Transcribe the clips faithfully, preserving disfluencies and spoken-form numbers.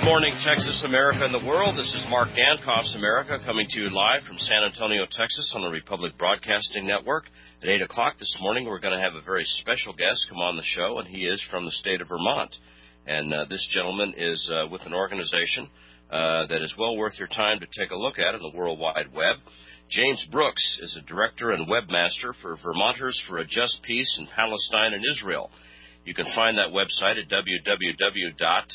Morning, Texas, America, and the world. This is Mark Dankoff's America coming to you live from San Antonio, Texas on the Republic Broadcasting Network. At eight o'clock this morning, we're going to have a very special guest come on the show, and he is from the state of Vermont. And uh, this gentleman is uh, with an organization uh, that is well worth your time to take a look at on the World Wide Web. James Brooks is a director and webmaster for Vermonters for a Just Peace in Palestine and Israel. You can find that website at w w w dot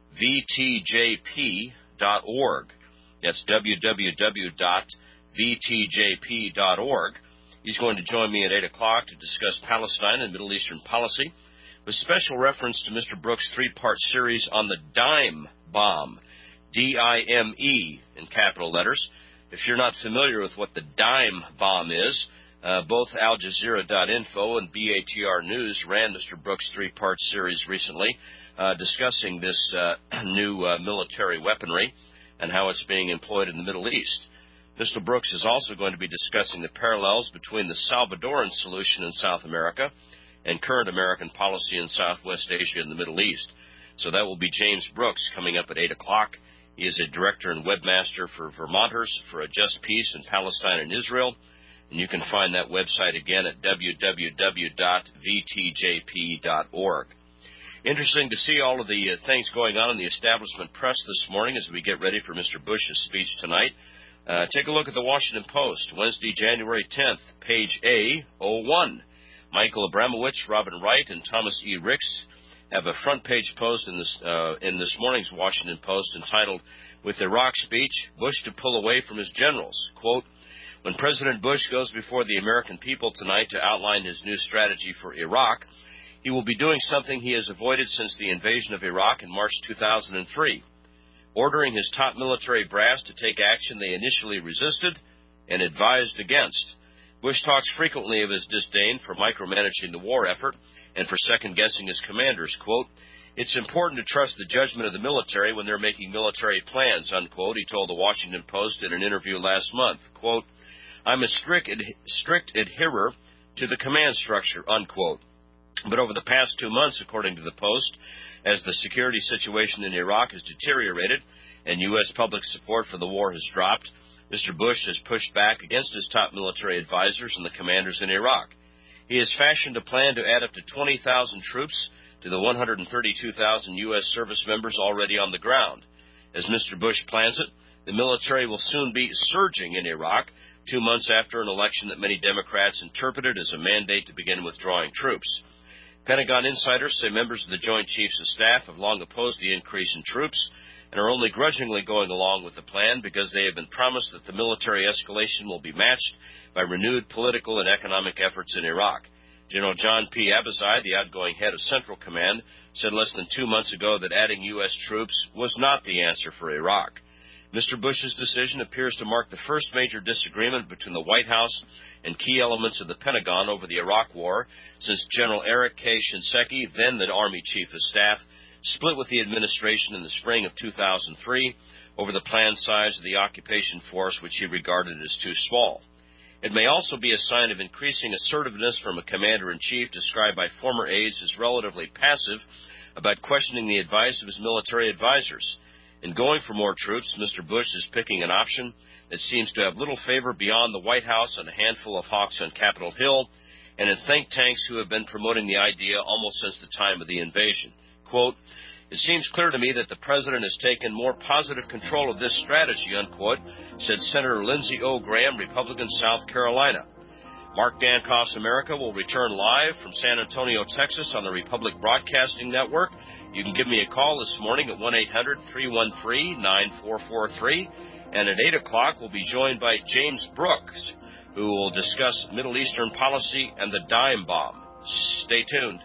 v t j p dot org. That's w w w dot v t j p dot org. He's going to join me at eight o'clock to discuss Palestine and Middle Eastern policy, with special reference to Mister Brooks' three-part series on the dime bomb, D I M E in capital letters. If you're not familiar with what the dime bomb is, uh, both Al Jazeera dot info and B A T R News ran Mister Brooks' three-part series recently, uh, discussing this uh, new uh, military weaponry and how it's being employed in the Middle East. Mister Brooks is also going to be discussing the parallels between the Salvadoran solution in South America and current American policy in Southwest Asia and the Middle East. So that will be James Brooks coming up at eight o'clock. He is a director and webmaster for Vermonters for a Just Peace in Palestine and Israel. And you can find that website again at w w w dot v t j p dot org. Interesting to see all of the uh, things going on in the establishment press this morning as we get ready for Mister Bush's speech tonight. Uh, take a look at the Washington Post, Wednesday, January tenth, page A oh one. Michael Abramowitz, Robin Wright, and Thomas E. Ricks have a front-page post in this, uh, in this morning's Washington Post entitled, "With Iraq Speech, Bush to Pull Away from His Generals." Quote, "When President Bush goes before the American people tonight to outline his new strategy for Iraq, he will be doing something he has avoided since the invasion of Iraq in March two thousand three, ordering his top military brass to take action they initially resisted and advised against. Bush talks frequently of his disdain for micromanaging the war effort and for second-guessing his commanders. Quote, "It's important to trust the judgment of the military when they're making military plans," unquote, he told the Washington Post in an interview last month. Quote, "I'm a strict, ad- strict adherer to the command structure," unquote. But over the past two months, according to the Post, as the security situation in Iraq has deteriorated and U S public support for the war has dropped, Mister Bush has pushed back against his top military advisors and the commanders in Iraq. He has fashioned a plan to add up to twenty thousand troops to the one hundred thirty-two thousand U S service members already on the ground. As Mister Bush plans it, the military will soon be surging in Iraq, two months after an election that many Democrats interpreted as a mandate to begin withdrawing troops. Pentagon insiders say members of the Joint Chiefs of Staff have long opposed the increase in troops and are only grudgingly going along with the plan because they have been promised that the military escalation will be matched by renewed political and economic efforts in Iraq. General John P. Abazai, the outgoing head of Central Command, said less than two months ago that adding U S troops was not the answer for Iraq. Mister Bush's decision appears to mark the first major disagreement between the White House and key elements of the Pentagon over the Iraq War since General Eric K. Shinseki, then the Army Chief of Staff, split with the administration in the spring of two thousand three over the planned size of the occupation force, which he regarded as too small. It may also be a sign of increasing assertiveness from a commander-in-chief described by former aides as relatively passive about questioning the advice of his military advisors. In going for more troops, Mister Bush is picking an option that seems to have little favor beyond the White House and a handful of hawks on Capitol Hill and in think tanks who have been promoting the idea almost since the time of the invasion. Quote, "It seems clear to me that the President has taken more positive control of this strategy," unquote, said Senator Lindsey O. Graham, Republican, South Carolina. Mark Dankoff's America will return live from San Antonio, Texas on the Republic Broadcasting Network. You can give me a call this morning at one eight hundred, three one three, nine four four three. And at eight o'clock, we'll be joined by James Brooks, who will discuss Middle Eastern policy and the dime bomb. Stay tuned.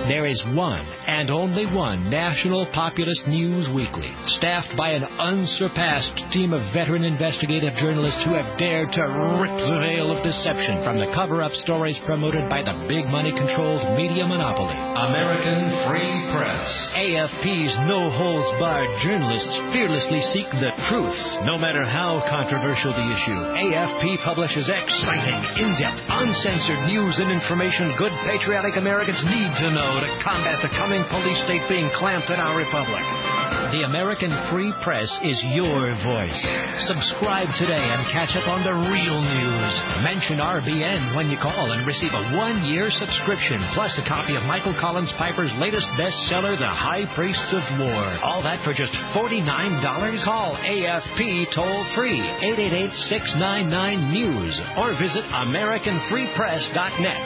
There is one and only one national populist news weekly, staffed by an unsurpassed team of veteran investigative journalists who have dared to rip the veil of deception from the cover-up stories promoted by the big money-controlled media monopoly. American Free Press. A F P's no-holds-barred journalists fearlessly seek the truth, no matter how controversial the issue. A F P publishes exciting, in-depth, uncensored news and information good patriotic Americans need to know to combat the coming police state being clamped in our republic. The American Free Press is your voice. Subscribe today and catch up on the real news. Mention R B N when you call and receive a one-year subscription, plus a copy of Michael Collins Piper's latest bestseller, The High Priests of War. All that for just forty-nine dollars. Call A F P toll-free, eight eight eight, six nine nine, news, or visit American Free Press dot net.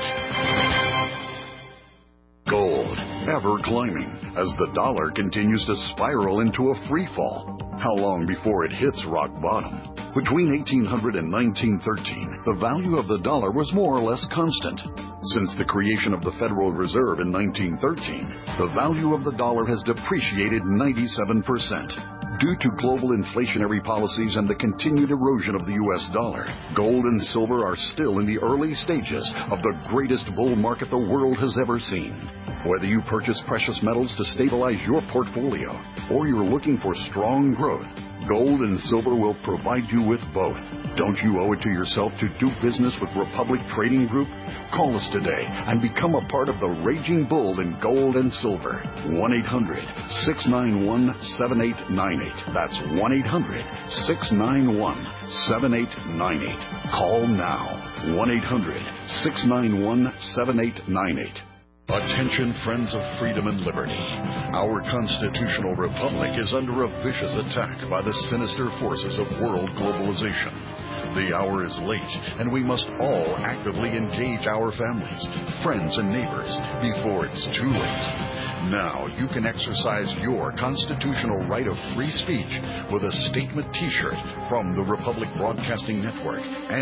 Gold, ever climbing, as the dollar continues to spiral into a free fall. How long before it hits rock bottom? Between eighteen hundred and nineteen thirteen, the value of the dollar was more or less constant. Since the creation of the Federal Reserve in nineteen thirteen, the value of the dollar has depreciated ninety-seven percent. Due to global inflationary policies and the continued erosion of the U S dollar, gold and silver are still in the early stages of the greatest bull market the world has ever seen. Whether you purchase precious metals to stabilize your portfolio or you're looking for strong growth, gold and silver will provide you with both. Don't you owe it to yourself to do business with Republic Trading Group? Call us today and become a part of the raging bull in gold and silver. one eight hundred, six nine one, seven eight nine eight. That's one eight hundred, six nine one, seven eight nine eight. Call now. one eight hundred, six nine one, seven eight nine eight. Attention, friends of freedom and liberty. Our constitutional republic is under a vicious attack by the sinister forces of world globalization. The hour is late, and we must all actively engage our families, friends, and neighbors before it's too late. Now you can exercise your constitutional right of free speech with a statement T-shirt from the Republic Broadcasting Network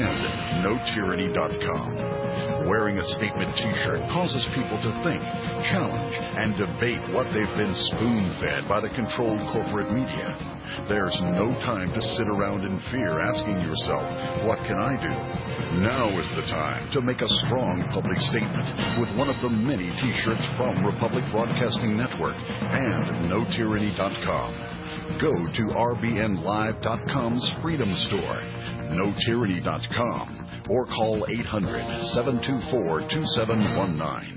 and no tyranny dot com. Wearing a statement T-shirt causes people to think, challenge, and debate what they've been spoon-fed by the controlled corporate media. There's no time to sit around in fear asking yourself, what can I do? Now is the time to make a strong public statement with one of the many T-shirts from Republic Broadcasting Network and no tyranny dot com. Go to R B N live dot com's Freedom Store, no tyranny dot com, or call eight hundred, seven two four, two seven one nine.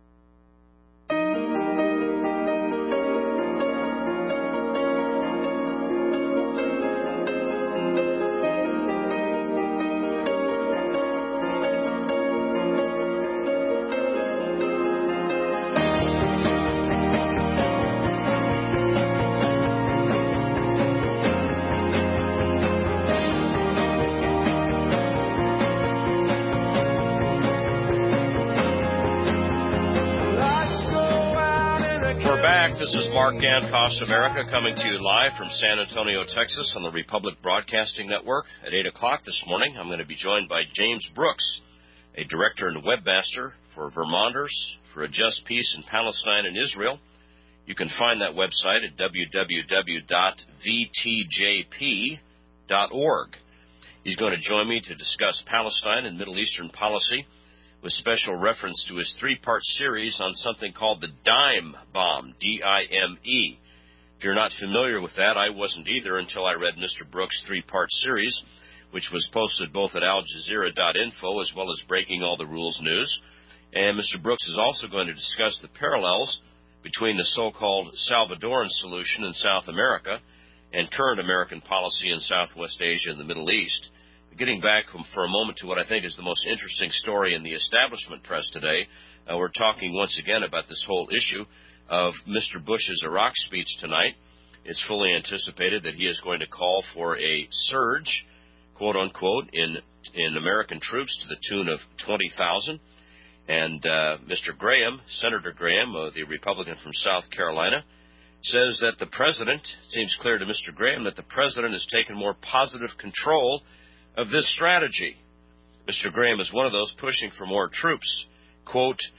This is Mark Gancos, America, coming to you live from San Antonio, Texas, on the Republic Broadcasting Network. At eight o'clock this morning, I'm going to be joined by James Brooks, a director and webmaster for Vermonters for a Just Peace in Palestine and Israel. You can find that website at w w w dot v t j p dot org. He's going to join me to discuss Palestine and Middle Eastern policy, with special reference to his three-part series on something called the Dime Bomb, D I M E. If you're not familiar with that, I wasn't either until I read Mister Brooks' three-part series, which was posted both at al jazeera dot info as well as Breaking All the Rules News. And Mister Brooks is also going to discuss the parallels between the so-called Salvadoran solution in South America and current American policy in Southwest Asia and the Middle East. Getting back for a moment to what I think is the most interesting story in the establishment press today, uh, we're talking once again about this whole issue of Mister Bush's Iraq speech tonight. It's fully anticipated that he is going to call for a surge, quote-unquote, in in American troops to the tune of twenty thousand. And uh, Mister Graham, Senator Graham, uh, the Republican from South Carolina, says that the president, it seems clear to Mister Graham, that the president has taken more positive control of this strategy. Mister Graham is one of those pushing for more troops. Quote,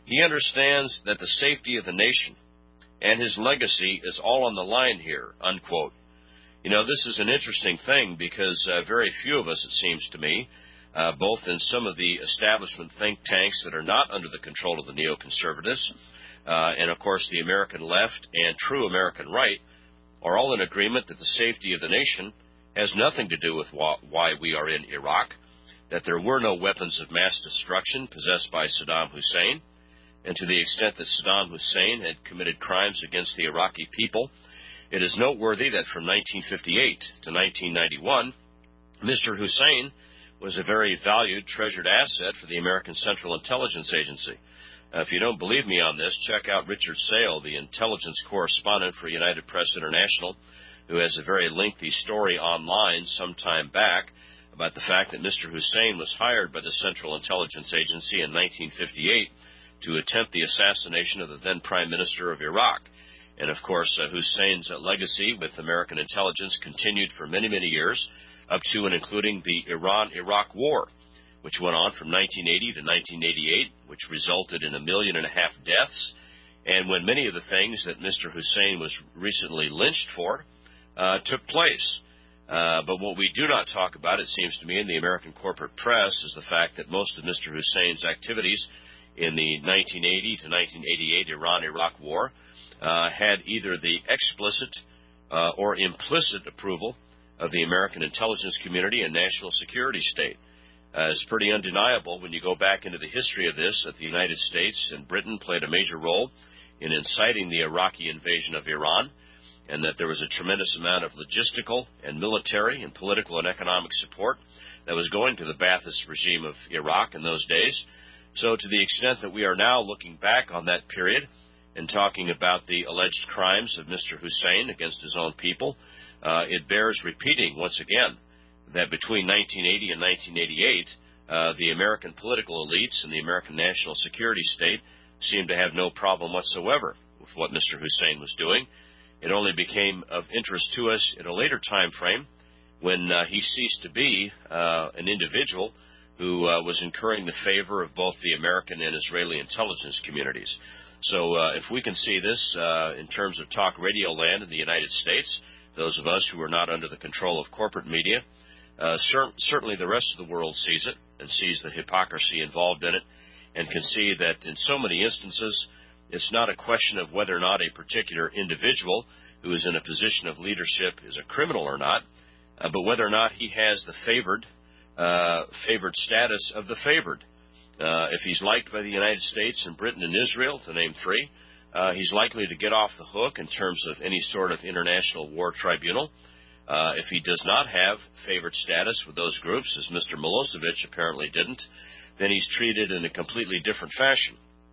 He understands that the safety of the nation and his legacy is all on the line here, unquote. You know, this is an interesting thing because uh, very few of us, it seems to me, uh, both in some of the establishment think tanks that are not under the control of the neoconservatives, uh, and of course the American left and true American right, are all in agreement that the safety of the nation has nothing to do with wh- why we are in Iraq, that there were no weapons of mass destruction possessed by Saddam Hussein, and to the extent that Saddam Hussein had committed crimes against the Iraqi people, it is noteworthy that from nineteen fifty-eight to nineteen ninety-one, Mister Hussein was a very valued, treasured asset for the American Central Intelligence Agency. Uh, if you don't believe me on this, check out Richard Sale, the intelligence correspondent for United Press International, who has a very lengthy story online some time back about the fact that Mister Hussein was hired by the Central Intelligence Agency in nineteen fifty-eight to attempt the assassination of the then Prime Minister of Iraq. And, of course, uh, Hussein's uh, legacy with American intelligence continued for many, many years, up to and including the Iran-Iraq War, which went on from nineteen eighty to nineteen eighty-eight, which resulted in a million and a half deaths, and when many of the things that Mister Hussein was recently lynched for uh, took place. Uh, but what we do not talk about, it seems to me, in the American corporate press is the fact that most of Mister Hussein's activities in the nineteen eighty to nineteen eighty-eight Iran-Iraq War uh, had either the explicit uh, or implicit approval of the American intelligence community and national security state. Uh, it's pretty undeniable when you go back into the history of this that the United States and Britain played a major role in inciting the Iraqi invasion of Iran, and that there was a tremendous amount of logistical and military and political and economic support that was going to the Ba'athist regime of Iraq in those days. So to the extent that we are now looking back on that period and talking about the alleged crimes of Mister Hussein against his own people, uh, it bears repeating once again that between nineteen eighty and nineteen eighty-eight, uh, the American political elites and the American national security state seemed to have no problem whatsoever with what Mister Hussein was doing. It only became of interest to us at a later time frame when uh, he ceased to be uh, an individual who uh, was incurring the favor of both the American and Israeli intelligence communities. So uh, if we can see this uh, in terms of talk radio land in the United States, those of us who are not under the control of corporate media, uh, cer- certainly the rest of the world sees it and sees the hypocrisy involved in it and can see that in so many instances it's not a question of whether or not a particular individual who is in a position of leadership is a criminal or not, uh, but whether or not he has the favored uh, favored status of the favored. Uh, if he's liked by the United States and Britain and Israel, to name three, uh, he's likely to get off the hook in terms of any sort of international war tribunal. Uh, if he does not have favored status with those groups, as Mister Milosevic apparently didn't, then he's treated in a completely different fashion.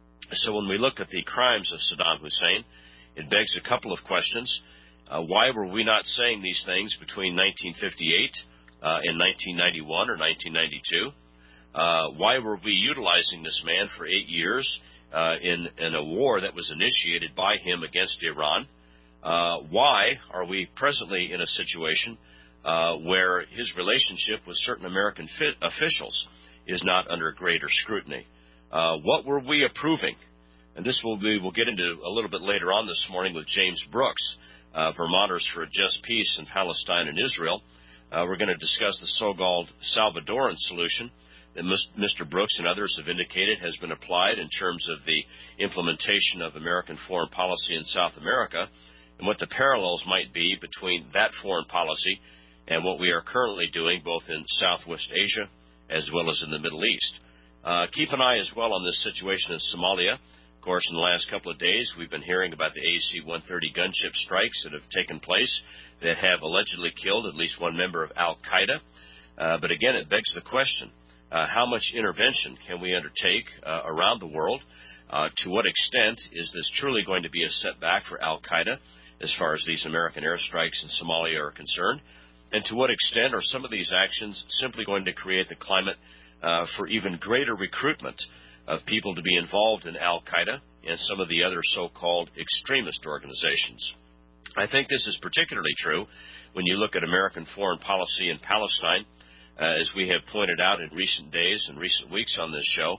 So when we look at the crimes of Saddam Hussein, it begs a couple of questions. Uh, why were we not saying these things between nineteen fifty-eight uh, and nineteen ninety-one or nineteen ninety-two? Uh, why were we utilizing this man for eight years uh, in, in a war that was initiated by him against Iran? Uh, why are we presently in a situation uh, where his relationship with certain American fi- officials is not under greater scrutiny? Uh, what were we approving? And this will be, we'll get into a little bit later on this morning with James Brooks, uh, Vermonters for a Just Peace in Palestine and Israel. Uh, we're going to discuss the so-called Salvadoran solution that Mister Brooks and others have indicated has been applied in terms of the implementation of American foreign policy in South America, and what the parallels might be between that foreign policy and what we are currently doing both in Southwest Asia as well as in the Middle East. Uh, keep an eye as well on this situation in Somalia. Of course, in the last couple of days, we've been hearing about the A C one thirty gunship strikes that have taken place that have allegedly killed at least one member of Al-Qaeda. Uh, but again, it begs the question, uh, how much intervention can we undertake uh, around the world? Uh, to what extent is this truly going to be a setback for Al-Qaeda as far as these American airstrikes in Somalia are concerned? And to what extent are some of these actions simply going to create the climate uh, for even greater recruitment of people to be involved in Al-Qaeda and some of the other so-called extremist organizations? I think this is particularly true when you look at American foreign policy in Palestine. Uh, as we have pointed out in recent days and recent weeks on this show,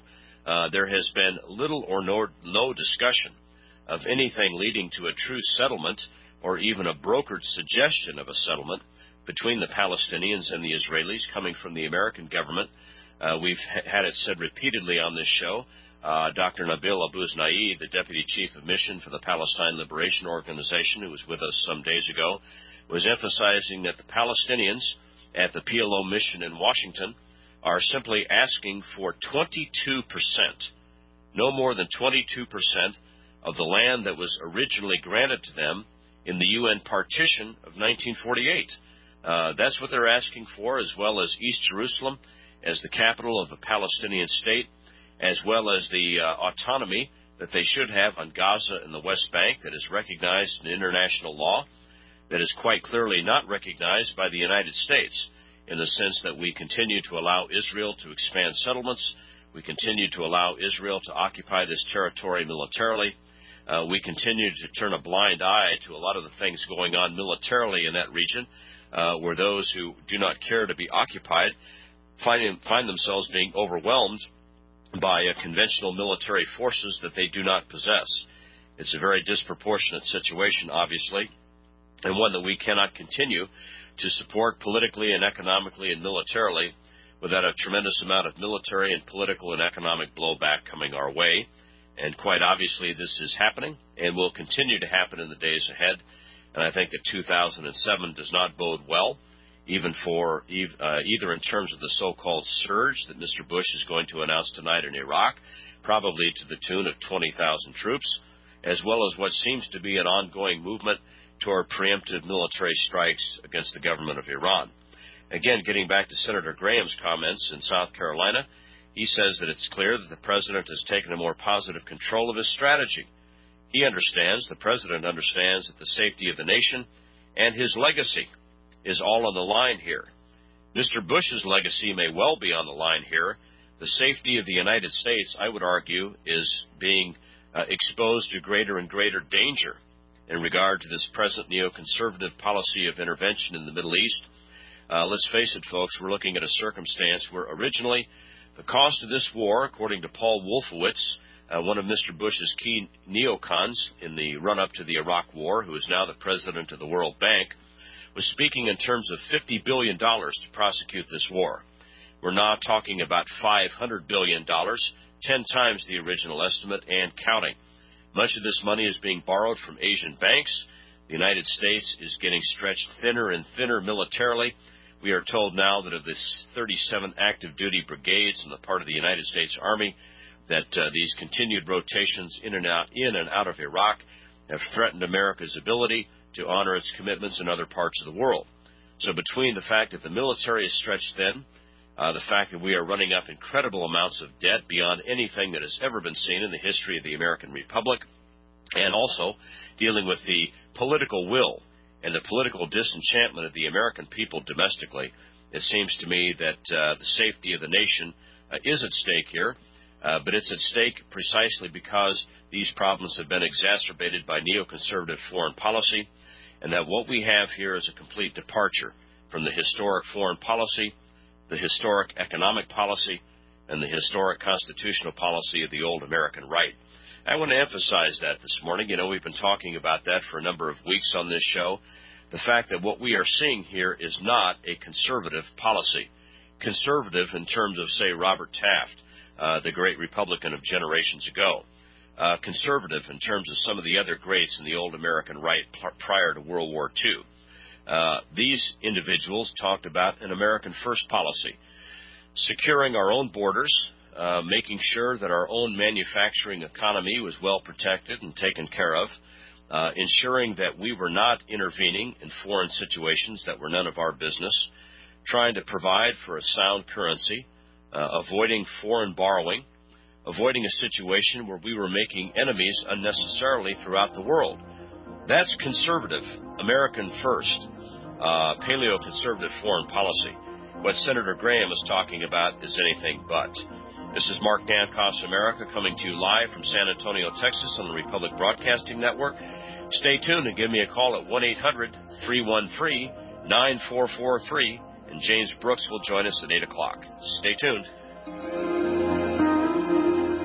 uh, there has been little or no, no discussion of anything leading to a true settlement or even a brokered suggestion of a settlement between the Palestinians and the Israelis coming from the American government. Uh, we've ha- had it said repeatedly on this show. Uh, Doctor Nabil Abu-Znaid, the Deputy Chief of Mission for the Palestine Liberation Organization, who was with us some days ago, was emphasizing that the Palestinians at the P L O mission in Washington are simply asking for twenty-two percent, no more than twenty-two percent of the land that was originally granted to them in the U N partition of nineteen forty-eight. Uh, that's what they're asking for, as well as East Jerusalem as the capital of the Palestinian state, as well as the uh, autonomy that they should have on Gaza and the West Bank that is recognized in international law, that is quite clearly not recognized by the United States, in the sense that we continue to allow Israel to expand settlements, we continue to allow Israel to occupy this territory militarily, uh, we continue to turn a blind eye to a lot of the things going on militarily in that region, uh, where those who do not care to be occupied find, find themselves being overwhelmed by uh, conventional military forces that they do not possess. It's a very disproportionate situation, obviously, and one that we cannot continue to support politically and economically and militarily without a tremendous amount of military and political and economic blowback coming our way. And quite obviously this is happening and will continue to happen in the days ahead. And I think that two thousand seven does not bode well, even for uh, either in terms of the so-called surge that Mister Bush is going to announce tonight in Iraq, probably to the tune of twenty thousand troops, as well as what seems to be an ongoing movement toward preemptive military strikes against the government of Iran. Again, getting back to Senator Graham's comments in South Carolina, he says that it's clear that the president has taken a more positive control of his strategy. He understands, the president understands, that the safety of the nation and his legacy is all on the line here. Mister Bush's legacy may well be on the line here. The safety of the United States, I would argue, is being uh, exposed to greater and greater danger in regard to this present neoconservative policy of intervention in the Middle East. Uh, let's face it, folks, we're looking at a circumstance where originally the cost of this war, according to Paul Wolfowitz, uh, one of Mister Bush's key neocons in the run-up to the Iraq War, who is now the president of the World Bank, was speaking in terms of fifty billion dollars to prosecute this war. We're now talking about five hundred billion dollars, ten times the original estimate and counting. Much of this money is being borrowed from Asian banks. The United States is getting stretched thinner and thinner militarily. We are told now that of the thirty-seven active duty brigades on the part of the United States Army, that uh, these continued rotations in and out, in and out of Iraq have threatened America's ability to honor its commitments in other parts of the world. So between the fact that the military is stretched thin, uh, the fact that we are running up incredible amounts of debt beyond anything that has ever been seen in the history of the American Republic, and also dealing with the political will and the political disenchantment of the American people domestically, it seems to me that uh, the safety of the nation uh, is at stake here, uh, but it's at stake precisely because these problems have been exacerbated by neoconservative foreign policy, and that what we have here is a complete departure from the historic foreign policy, the historic economic policy, and the historic constitutional policy of the old American right. I want to emphasize that this morning. You know, we've been talking about that for a number of weeks on this show. The fact that what we are seeing here is not a conservative policy. Conservative in terms of, say, Robert Taft, uh, the great Republican of generations ago. Uh, conservative in terms of some of the other greats in the old American right p- prior to World War Two. Uh, these individuals talked about an American first policy, securing our own borders, uh, making sure that our own manufacturing economy was well protected and taken care of, uh, ensuring that we were not intervening in foreign situations that were none of our business, trying to provide for a sound currency, uh, avoiding foreign borrowing, avoiding a situation where we were making enemies unnecessarily throughout the world. That's conservative, American first, uh, paleo-conservative foreign policy. What Senator Graham is talking about is anything but. This is Mark Dankos, America, coming to you live from San Antonio, Texas on the Republic Broadcasting Network. Stay tuned and give me a call at one eight hundred, three one three, nine four four three, and James Brooks will join us at eight o'clock. Stay tuned.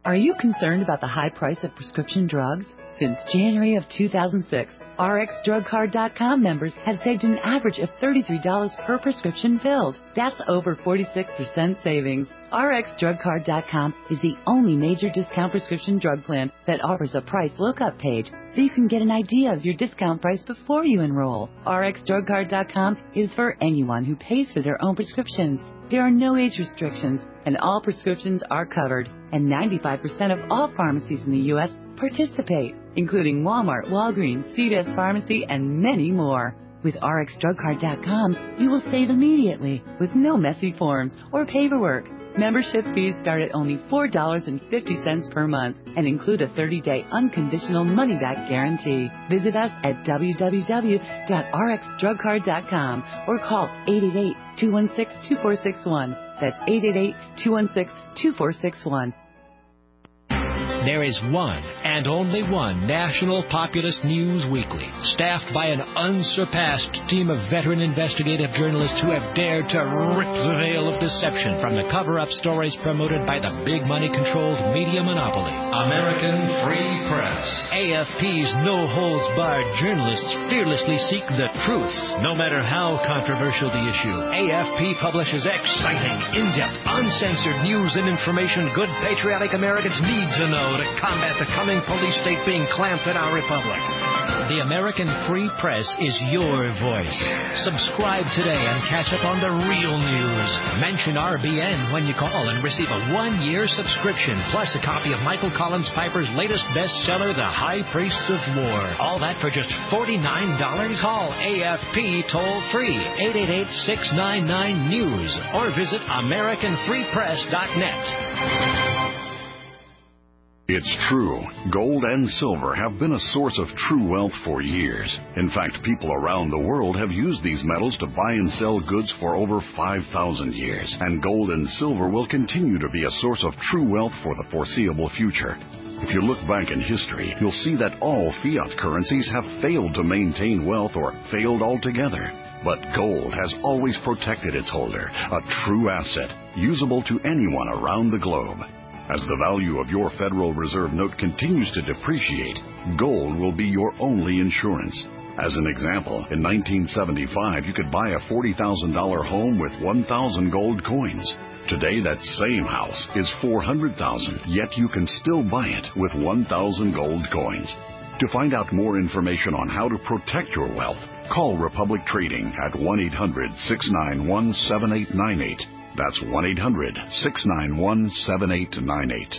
Are you concerned about the high price of prescription drugs? Since January of two thousand six, R X Drug Card dot com members have saved an average of thirty-three dollars per prescription filled. That's over forty-six percent savings. R X Drug Card dot com is the only major discount prescription drug plan that offers a price lookup page, so you can get an idea of your discount price before you enroll. R X Drug Card dot com is for anyone who pays for their own prescriptions. There are no age restrictions, and all prescriptions are covered. And ninety-five percent of all pharmacies in the U S participate, including Walmart, Walgreens, C V S Pharmacy, and many more. With R X Drug Card dot com, you will save immediately with no messy forms or paperwork. Membership fees start at only four dollars and fifty cents per month and include a thirty-day unconditional money-back guarantee. Visit us at w w w dot r x drug card dot com or call eight eight eight, two one six, two four six one. That's eight eight eight, two one six, two four six one. There is one and only one National Populist News Weekly, staffed by an unsurpassed team of veteran investigative journalists who have dared to rip the veil of deception from the cover-up stories promoted by the big money-controlled media monopoly. American Free Press. A F P's no-holds-barred journalists fearlessly seek the truth, no matter how controversial the issue. A F P publishes exciting, in-depth, uncensored news and information good patriotic Americans need to know to combat the coming police state being clamps at our republic. The American Free Press is your voice. Subscribe today and catch up on the real news. Mention R B N when you call and receive a one-year subscription, plus a copy of Michael Collins Piper's latest bestseller, The High Priests of War. All that for just forty-nine dollars. Call A F P toll-free, eight eight eight, six nine nine, news, or visit american free press dot net. It's true. Gold and silver have been a source of true wealth for years. In fact, people around the world have used these metals to buy and sell goods for over five thousand years. And gold and silver will continue to be a source of true wealth for the foreseeable future. If you look back in history, you'll see that all fiat currencies have failed to maintain wealth or failed altogether. But gold has always protected its holder, a true asset, usable to anyone around the globe. As the value of your Federal Reserve note continues to depreciate, gold will be your only insurance. As an example, in nineteen seventy-five, you could buy a forty thousand dollars home with one thousand gold coins. Today, that same house is four hundred thousand dollars, yet you can still buy it with one thousand gold coins. To find out more information on how to protect your wealth, call Republic Trading at one eight hundred, six nine one, seven eight nine eight. That's one eight hundred, six nine one, seven eight nine eight.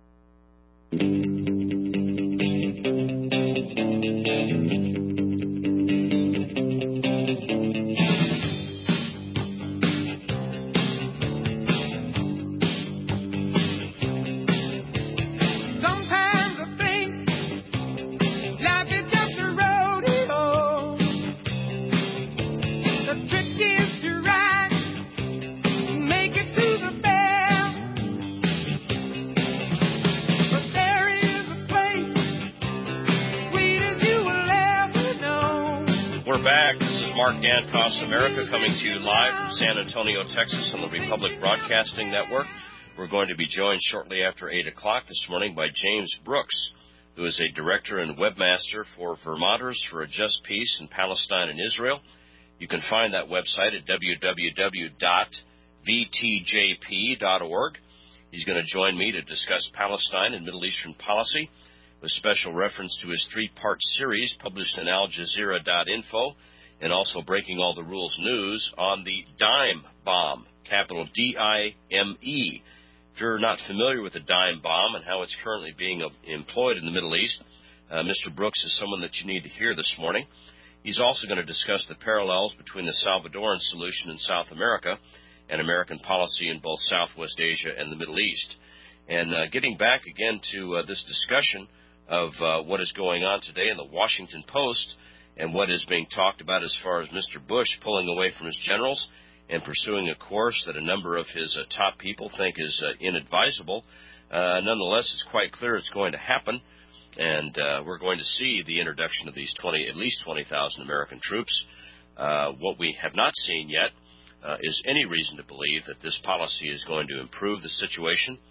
Mark Dankoff's America, coming to you live from San Antonio, Texas on the Republic Broadcasting Network. We're going to be joined shortly after eight o'clock this morning by James Brooks, who is a director and webmaster for Vermonters for a Just Peace in Palestine and Israel. You can find that website at w w w dot v t j p dot org. He's going to join me to discuss Palestine and Middle Eastern policy with special reference to his three-part series published in al jazeera dot info, and also Breaking All the Rules News on the dime bomb, capital D I M E. If you're not familiar with the dime bomb and how it's currently being employed in the Middle East, uh, Mister Brooks is someone that you need to hear this morning. He's also going to discuss the parallels between the Salvadoran solution in South America and American policy in both Southwest Asia and the Middle East. And uh, getting back again to uh, this discussion of uh, what is going on today in the Washington Post, and what is being talked about as far as Mister Bush pulling away from his generals and pursuing a course that a number of his uh, top people think is uh, inadvisable. Uh, nonetheless, it's quite clear it's going to happen, and uh, we're going to see the introduction of these twenty, at least twenty thousand American troops. Uh, what we have not seen yet uh, is any reason to believe that this policy is going to improve the situation.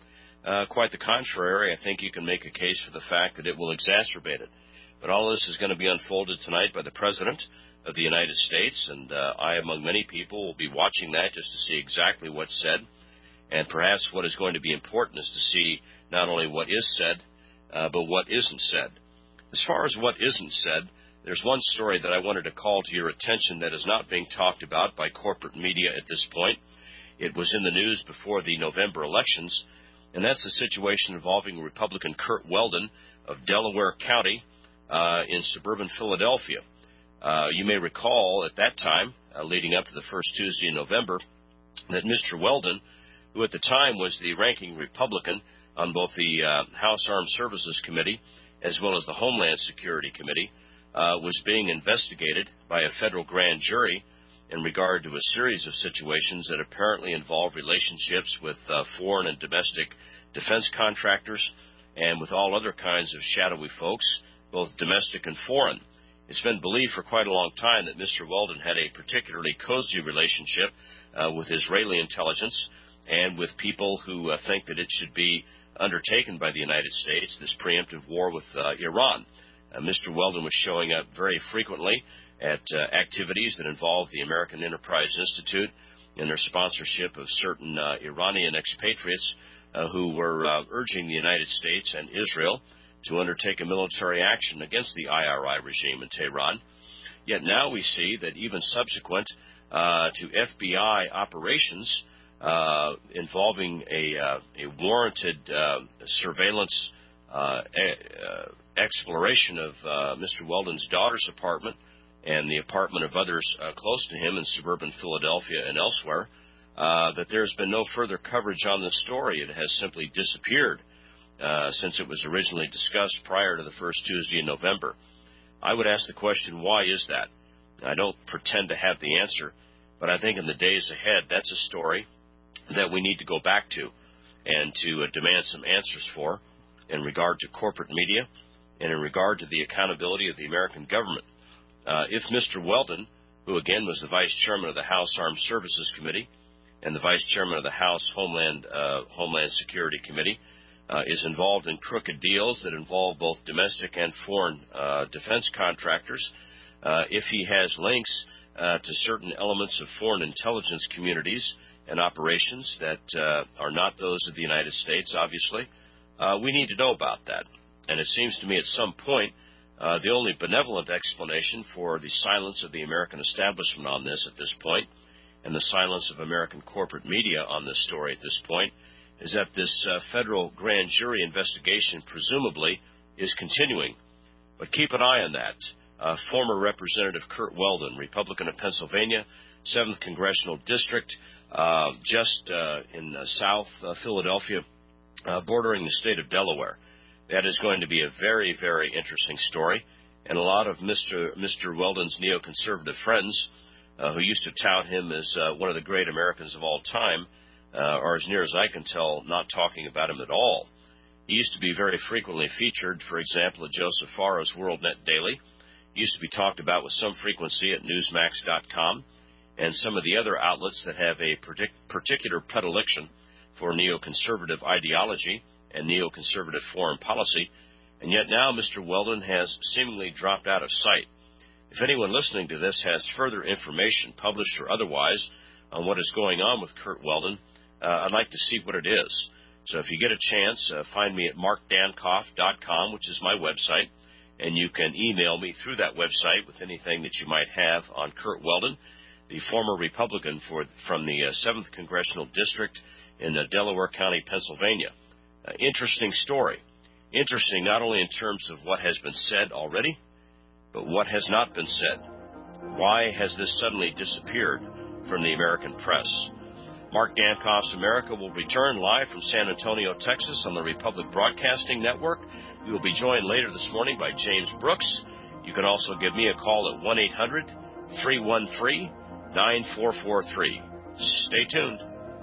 Uh, quite the contrary. I think you can make a case for the fact that it will exacerbate it. But all this is going to be unfolded tonight by the President of the United States, and uh, I, among many people, will be watching that just to see exactly what's said. And perhaps what is going to be important is to see not only what is said, uh, but what isn't said. As far as what isn't said, there's one story that I wanted to call to your attention that is not being talked about by corporate media at this point. It was in the news before the November elections, and that's the situation involving Republican Curt Weldon of Delaware County uh, in suburban Philadelphia. Uh, you may recall at that time, uh, leading up to the first Tuesday in November, that Mister Weldon, who at the time was the ranking Republican on both the uh, House Armed Services Committee as well as the Homeland Security Committee, uh, was being investigated by a federal grand jury in regard to a series of situations that apparently involve relationships with uh, foreign and domestic defense contractors and with all other kinds of shadowy folks, both domestic and foreign. It's been believed for quite a long time that Mister Weldon had a particularly cozy relationship uh, with Israeli intelligence and with people who uh, think that it should be undertaken by the United States, this preemptive war with uh, Iran. Uh, Mister Weldon was showing up very frequently at uh, activities that involved the American Enterprise Institute and their sponsorship of certain uh, Iranian expatriates uh, who were uh, urging the United States and Israel to undertake a military action against the I R I regime in Tehran. Yet now we see that even subsequent uh, to F B I operations uh, involving a, uh, a warranted uh, surveillance uh, e- uh, exploration of uh, Mister Weldon's daughter's apartment and the apartment of others uh, close to him in suburban Philadelphia and elsewhere, uh, that there's been no further coverage on this story. It has simply disappeared uh, since it was originally discussed prior to the first Tuesday in November. I would ask the question, why is that? I don't pretend to have the answer, but I think in the days ahead, that's a story that we need to go back to and to uh, demand some answers for in regard to corporate media and in regard to the accountability of the American government. Uh, if Mister Weldon, who again was the Vice Chairman of the House Armed Services Committee and the Vice Chairman of the House Homeland uh, Homeland Security Committee, uh, is involved in crooked deals that involve both domestic and foreign uh, defense contractors, uh, if he has links uh, to certain elements of foreign intelligence communities and operations that uh, are not those of the United States, obviously, uh, we need to know about that. And it seems to me at some point Uh, the only benevolent explanation for the silence of the American establishment on this at this point, and the silence of American corporate media on this story at this point, is that this uh, federal grand jury investigation presumably is continuing. But keep an eye on that. Uh, former Representative Curt Weldon, Republican of Pennsylvania, seventh Congressional District, uh, just uh, in uh, South uh, Philadelphia, uh, bordering the state of Delaware. That is going to be a very, very interesting story, and a lot of Mister Mister Weldon's neoconservative friends, uh, who used to tout him as uh, one of the great Americans of all time, uh, are, as near as I can tell, not talking about him at all. He used to be very frequently featured, for example, at Joseph Faro's WorldNet Daily. He used to be talked about with some frequency at Newsmax dot com and some of the other outlets that have a partic- particular predilection for neoconservative ideology and neoconservative foreign policy, and yet now Mister Weldon has seemingly dropped out of sight. If anyone listening to this has further information, published or otherwise, on what is going on with Curt Weldon, uh, I'd like to see what it is. So if you get a chance, uh, find me at mark dankoff dot com, which is my website, and you can email me through that website with anything that you might have on Curt Weldon, the former Republican for, from the uh, seventh Congressional District in uh, Delaware County, Pennsylvania. Uh, interesting story. Interesting not only in terms of what has been said already, but what has not been said. Why has this suddenly disappeared from the American press? Mark Dankoff's America will return live from San Antonio, Texas on the Republic Broadcasting Network. We will be joined later this morning by James Brooks. You can also give me a call at one eight hundred, three one three, nine four four three. Stay tuned.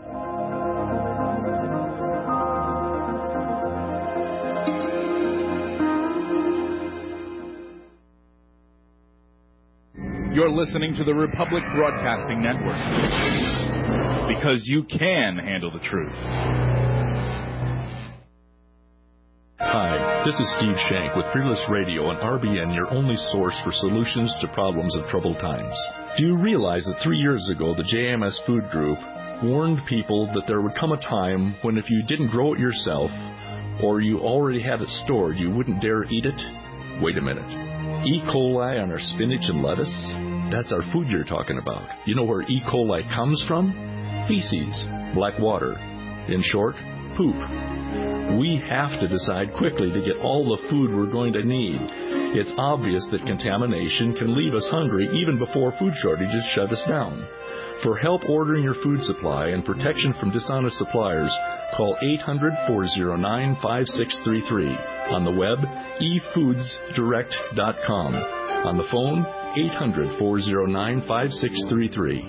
You're listening to the Republic Broadcasting Network, because you can handle the truth. This is Steve Shank with Fearless Radio and R B N, your only source for solutions to problems of troubled times. Do you realize that three years ago, the J M S Food Group warned people that there would come a time when if you didn't grow it yourself or you already had it stored, you wouldn't dare eat it? Wait a minute. E. coli on our spinach and lettuce? That's our food you're talking about. You know where E. coli comes from? Feces, black water. In short, poop. We have to decide quickly to get all the food we're going to need. It's obvious that contamination can leave us hungry even before food shortages shut us down. For help ordering your food supply and protection from dishonest suppliers, call eight hundred, four oh nine, five six three three. On the web, e foods direct dot com. On the phone, eight hundred, four oh nine, five six three three.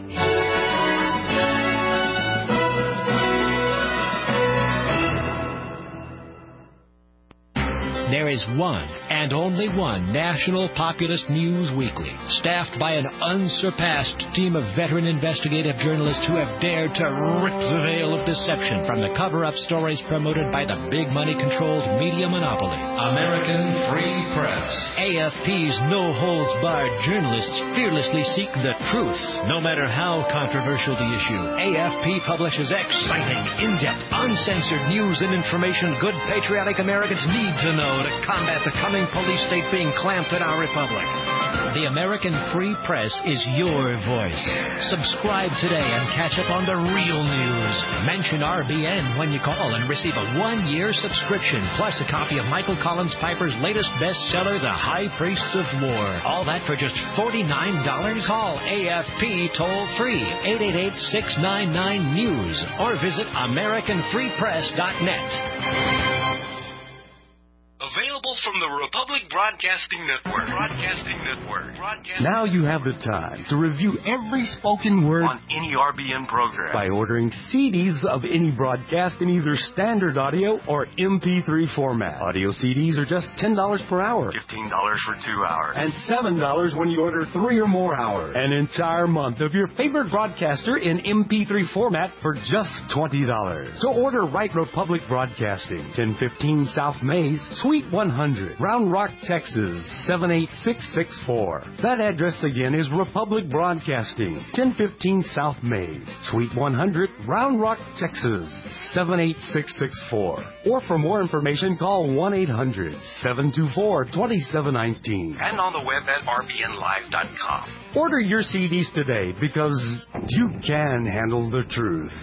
There is one and only one National Populist News Weekly, staffed by an unsurpassed team of veteran investigative journalists who have dared to rip the veil of deception from the cover-up stories promoted by the big money-controlled media monopoly, American Free Press. A F P's no-holds-barred journalists fearlessly seek the truth, no matter how controversial the issue. A F P publishes exciting, in-depth, uncensored news and information good patriotic Americans need to know to combat the coming police state being clamped in our republic. The American Free Press is your voice. Subscribe today and catch up on the real news. Mention R B N when you call and receive a one-year subscription, plus a copy of Michael Collins Piper's latest bestseller, The High Priests of War. All that for just forty-nine dollars. Call A F P toll-free, eight eight eight, six nine nine, news, or visit american free press dot net. Available from the Republic Broadcasting Network. Broadcasting Network. Broadcasting now you have the time to review every spoken word on any R B N program by ordering C Ds of any broadcast in either standard audio or M P three format. Audio C Ds are just ten dollars per hour. fifteen dollars for two hours. And seven dollars when you order three or more hours. An entire month of your favorite broadcaster in M P three format for just twenty dollars. So order right Republic Broadcasting, ten fifteen South Mays, Suite one hundred, Round Rock, Texas, seven eight six six four. That address again is Republic Broadcasting, ten fifteen South Mays, Suite one hundred, Round Rock, Texas, seven eight six six four. Or for more information, call one eight hundred, seven two four, two seven one nine. And on the web at r b n live dot com. Order your C Ds today because you can handle the truth.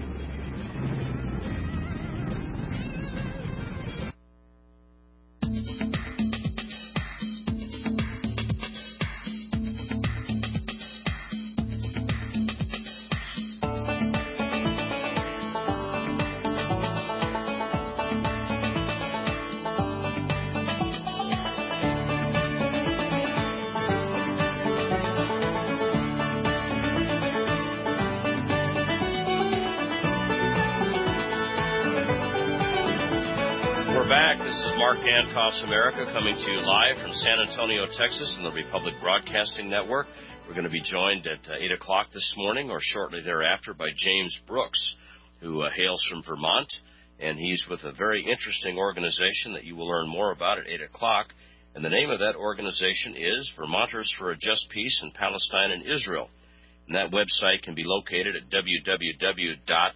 Mark Dankoff's America coming to you live from San Antonio, Texas, in the Republic Broadcasting Network. We're going to be joined at uh, eight o'clock this morning or shortly thereafter by James Brooks, who uh, hails from Vermont, and he's with a very interesting organization that you will learn more about at eight o'clock. And the name of that organization is Vermonters for a Just Peace in Palestine and Israel. And that website can be located at w w w dot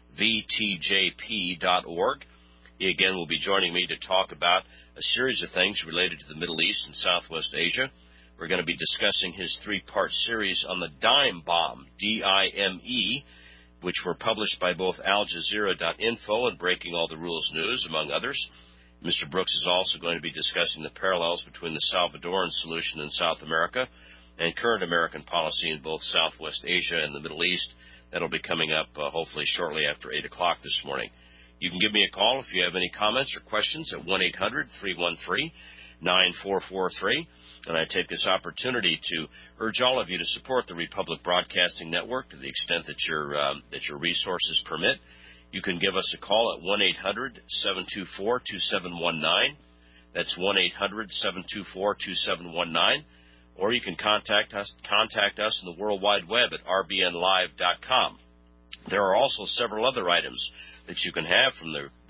v t j p dot org. He, again, will be joining me to talk about a series of things related to the Middle East and Southwest Asia. We're going to be discussing his three-part series on the Dime Bomb, D I M E, which were published by both Al Jazeera dot info and Breaking All the Rules News, among others. Mister Brooks is also going to be discussing the parallels between the Salvadoran solution in South America and current American policy in both Southwest Asia and the Middle East. That'll be coming up uh, hopefully shortly after eight o'clock this morning. You can give me a call if you have any comments or questions at one eight hundred, three one three, nine four four three. And I take this opportunity to urge all of you to support the Republic Broadcasting Network to the extent that your um, that your resources permit. You can give us a call at one eight hundred, seven two four, two seven one nine. That's one eight hundred, seven two four, two seven one nine. Or you can contact us contact us on the World Wide Web at r b n live dot com. There are also several other items that you can have from the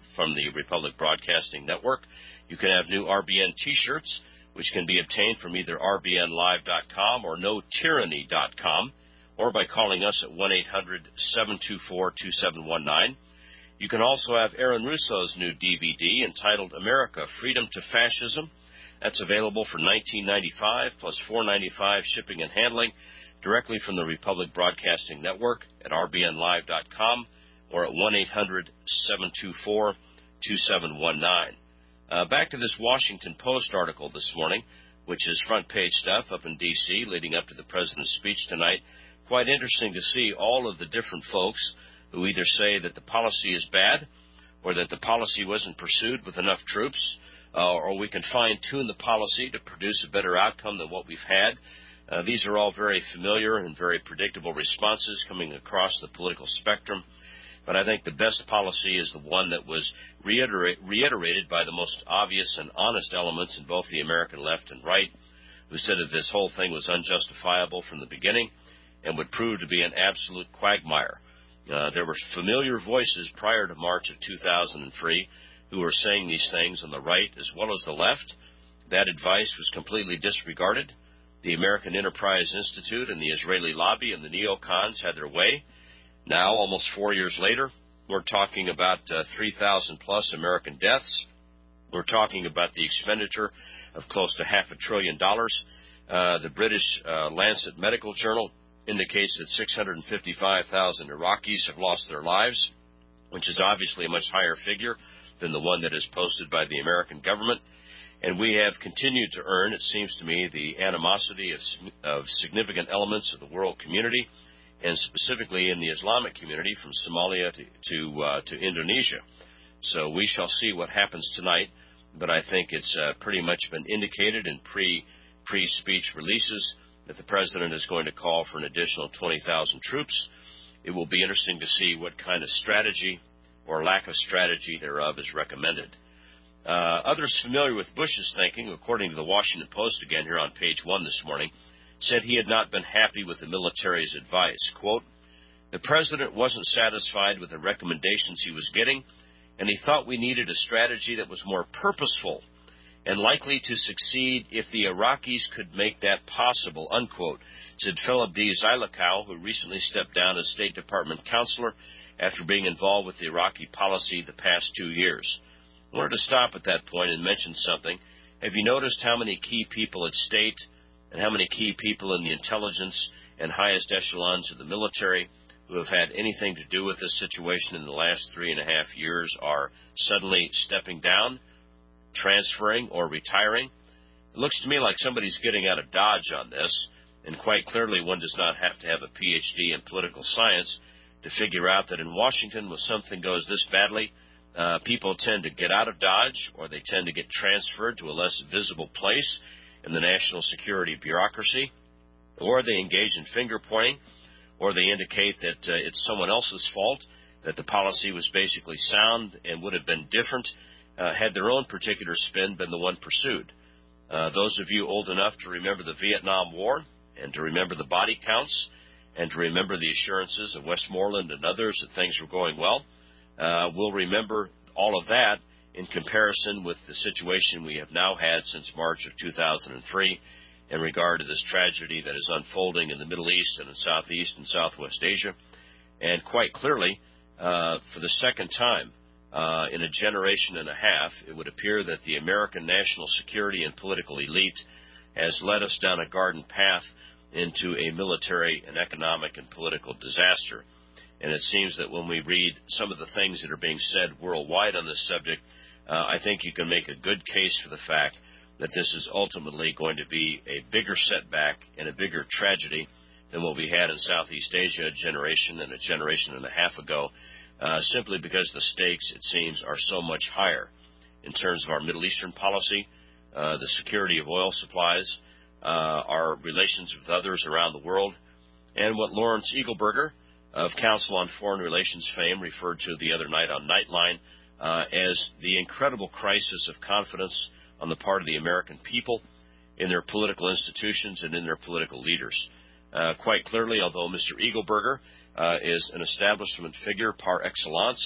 from the Republic Broadcasting Network. You can have new R B N T-shirts, which can be obtained from either r b n live dot com or no tyranny dot com, or by calling us at one eight hundred seven two four two seven one nine. You can also have Aaron Russo's new D V D entitled America, Freedom to Fascism. That's available for nineteen ninety-five dollars plus four dollars and ninety-five cents shipping and handling directly from the Republic Broadcasting Network at r b n live dot com or at one eight hundred seven two four two seven one nine. Uh, back to this Washington Post article this morning, which is front page stuff up in D C leading up to the President's speech tonight. Quite interesting to see all of the different folks who either say that the policy is bad or that the policy wasn't pursued with enough troops, uh, or we can fine-tune the policy to produce a better outcome than what we've had. Uh, these are all very familiar and very predictable responses coming across the political spectrum. But I think the best policy is the one that was reiterate, reiterated by the most obvious and honest elements in both the American left and right, who said that this whole thing was unjustifiable from the beginning and would prove to be an absolute quagmire. Uh, there were familiar voices prior to March of two thousand three who were saying these things on the right as well as the left. That advice was completely disregarded. The American Enterprise Institute and the Israeli lobby and the neocons had their way. Now, almost four years later, we're talking about uh, three thousand plus American deaths. We're talking about the expenditure of close to half a trillion dollars. Uh, the British uh, Lancet Medical Journal indicates that six hundred fifty-five thousand Iraqis have lost their lives, which is obviously a much higher figure than the one that is posted by the American government. And we have continued to earn, it seems to me, the animosity of, of significant elements of the world community, and specifically in the Islamic community from Somalia to to, uh, to Indonesia. So we shall see what happens tonight, but I think it's uh, pretty much been indicated in pre, pre-speech releases that the President is going to call for an additional twenty thousand troops. It will be interesting to see what kind of strategy or lack of strategy thereof is recommended. Uh, others familiar with Bush's thinking, according to the Washington Post again here on page one this morning, said he had not been happy with the military's advice. Quote, the President wasn't satisfied with the recommendations he was getting, and he thought we needed a strategy that was more purposeful and likely to succeed if the Iraqis could make that possible, unquote, said Philip D. Zelikow, who recently stepped down as State Department counselor after being involved with the Iraqi policy the past two years. I wanted to stop at that point and mention something. Have you noticed how many key people at State and how many key people in the intelligence and highest echelons of the military who have had anything to do with this situation in the last three and a half years are suddenly stepping down, transferring, or retiring? It looks to me like somebody's getting out of Dodge on this, and quite clearly one does not have to have a P H D in political science to figure out that in Washington, when something goes this badly, uh, people tend to get out of Dodge, or they tend to get transferred to a less visible place in the national security bureaucracy, or they engage in finger-pointing, or they indicate that uh, it's someone else's fault, that the policy was basically sound and would have been different uh, had their own particular spin been the one pursued. Uh, those of you old enough to remember the Vietnam War and to remember the body counts and to remember the assurances of Westmoreland and others that things were going well uh, will remember all of that in comparison with the situation we have now had since March of two thousand three in regard to this tragedy that is unfolding in the Middle East and in Southeast and Southwest Asia. And quite clearly, uh, for the second time uh, in a generation and a half, it would appear that the American national security and political elite has led us down a garden path into a military and economic and political disaster. And it seems that when we read some of the things that are being said worldwide on this subject, uh, I think you can make a good case for the fact that this is ultimately going to be a bigger setback and a bigger tragedy than what we had in Southeast Asia a generation and a generation and a half ago, uh, simply because the stakes, it seems, are so much higher in terms of our Middle Eastern policy, uh, the security of oil supplies, uh, our relations with others around the world, and what Lawrence Eagleburger of Council on Foreign Relations fame referred to the other night on Nightline uh, as the incredible crisis of confidence on the part of the American people in their political institutions and in their political leaders. Uh, quite clearly, although Mister Eagleburger uh, is an establishment figure par excellence,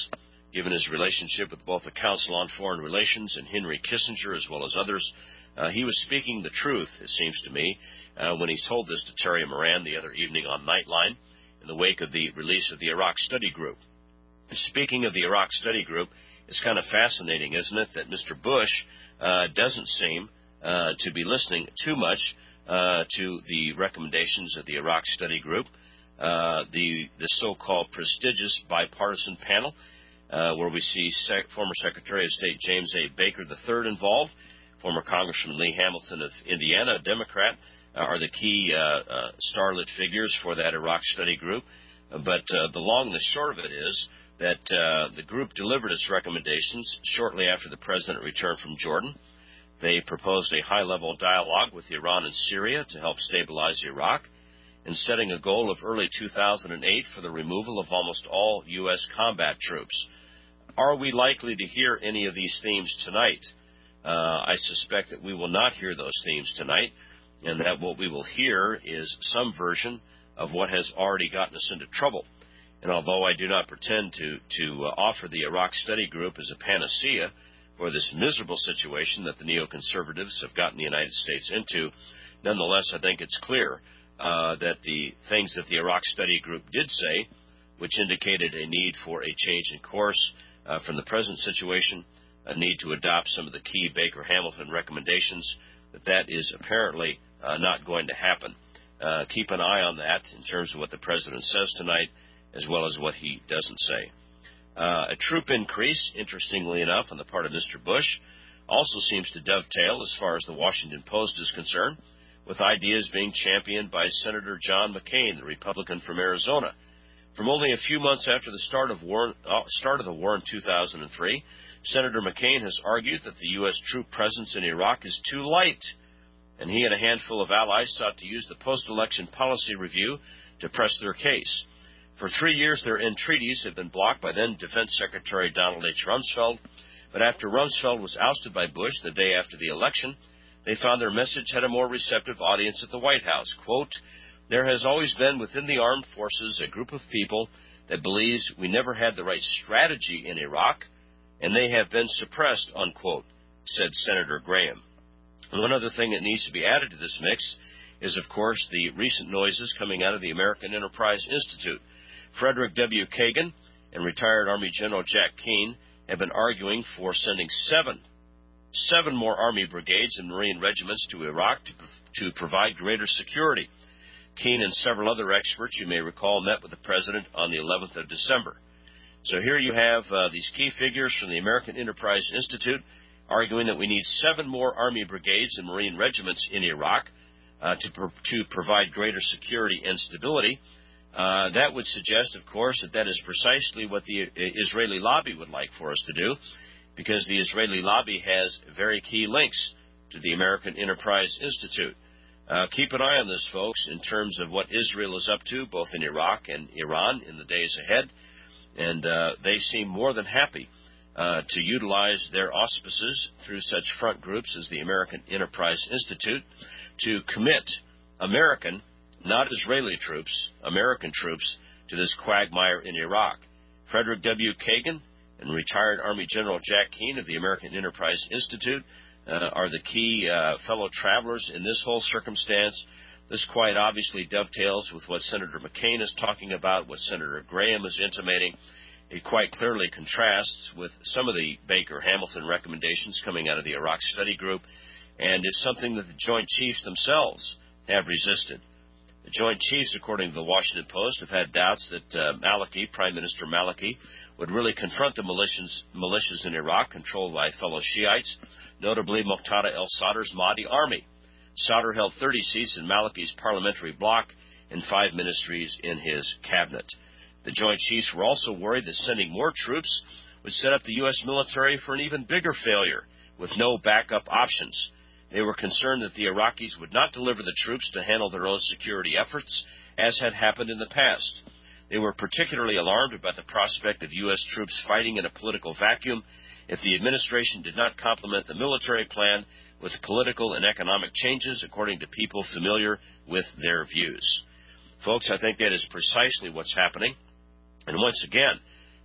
given his relationship with both the Council on Foreign Relations and Henry Kissinger as well as others. Uh, he was speaking the truth, it seems to me, uh, when he told this to Terry Moran the other evening on Nightline in the wake of the release of the Iraq Study Group. Speaking of the Iraq Study Group, it's kind of fascinating, isn't it, that Mister Bush uh, doesn't seem uh, to be listening too much uh, to the recommendations of the Iraq Study Group, uh, the, the so-called prestigious bipartisan panel, uh, where we see sec- former Secretary of State James A. Baker the third involved, former Congressman Lee Hamilton of Indiana, a Democrat, uh, are the key uh, uh, starlit figures for that Iraq Study Group. Uh, but uh, the long and the short of it is that uh, the group delivered its recommendations shortly after the president returned from Jordan. They proposed a high-level dialogue with Iran and Syria to help stabilize Iraq, and setting a goal of early two thousand eight for the removal of almost all U S combat troops. Are we likely to hear any of these themes tonight? Uh, I suspect that we will not hear those themes tonight, and that what we will hear is some version of what has already gotten us into trouble. And although I do not pretend to, to uh, offer the Iraq Study Group as a panacea for this miserable situation that the neoconservatives have gotten the United States into, nonetheless, I think it's clear uh, that the things that the Iraq Study Group did say, which indicated a need for a change in course uh, from the present situation, a need to adopt some of the key Baker-Hamilton recommendations, that that is apparently uh, not going to happen. Uh, keep an eye on that in terms of what the president says tonight, as well as what he doesn't say. Uh, a troop increase, interestingly enough, on the part of Mister Bush, also seems to dovetail, as far as the Washington Post is concerned, with ideas being championed by Senator John McCain, the Republican from Arizona. From only a few months after the start of, war, uh, start of the war in two thousand three, Senator McCain has argued that the U S troop presence in Iraq is too light, and he and a handful of allies sought to use the post-election policy review to press their case. For three years, their entreaties have been blocked by then Defense Secretary Donald H. Rumsfeld, but after Rumsfeld was ousted by Bush the day after the election, they found their message had a more receptive audience at the White House. Quote, "There has always been within the armed forces a group of people that believes we never had the right strategy in Iraq, and they have been suppressed," unquote, said Senator Graham. And one other thing that needs to be added to this mix is, of course, the recent noises coming out of the American Enterprise Institute. Frederick W. Kagan and retired Army General Jack Keane have been arguing for sending seven, seven more Army brigades and Marine regiments to Iraq to, to provide greater security. Keane and several other experts, you may recall, met with the President on the eleventh of December. So here you have uh, these key figures from the American Enterprise Institute arguing that we need seven more Army brigades and Marine regiments in Iraq uh, to, pro- to provide greater security and stability. Uh, that would suggest, of course, that that is precisely what the Israeli lobby would like for us to do, because the Israeli lobby has very key links to the American Enterprise Institute. Uh, keep an eye on this, folks, in terms of what Israel is up to, both in Iraq and Iran in the days ahead. And uh, they seem more than happy uh, to utilize their auspices through such front groups as the American Enterprise Institute to commit American, not Israeli troops, American troops, to this quagmire in Iraq. Frederick W. Kagan and retired Army General Jack Keane of the American Enterprise Institute uh, are the key uh, fellow travelers in this whole circumstance. This quite obviously dovetails with what Senator McCain is talking about, what Senator Graham is intimating. It quite clearly contrasts with some of the Baker-Hamilton recommendations coming out of the Iraq Study Group, and it's something that the Joint Chiefs themselves have resisted. The Joint Chiefs, according to the Washington Post, have had doubts that uh, Maliki, Prime Minister Maliki, would really confront the militias, militias in Iraq controlled by fellow Shiites, notably Muqtada al-Sadr's Mahdi army. Sadr held thirty seats in Maliki's parliamentary bloc and five ministries in his cabinet. The Joint Chiefs were also worried that sending more troops would set up the U S military for an even bigger failure, with no backup options. They were concerned that the Iraqis would not deliver the troops to handle their own security efforts, as had happened in the past. They were particularly alarmed about the prospect of U S troops fighting in a political vacuum if the administration did not complement the military plan with political and economic changes, according to people familiar with their views. Folks, I think that is precisely what's happening. And once again,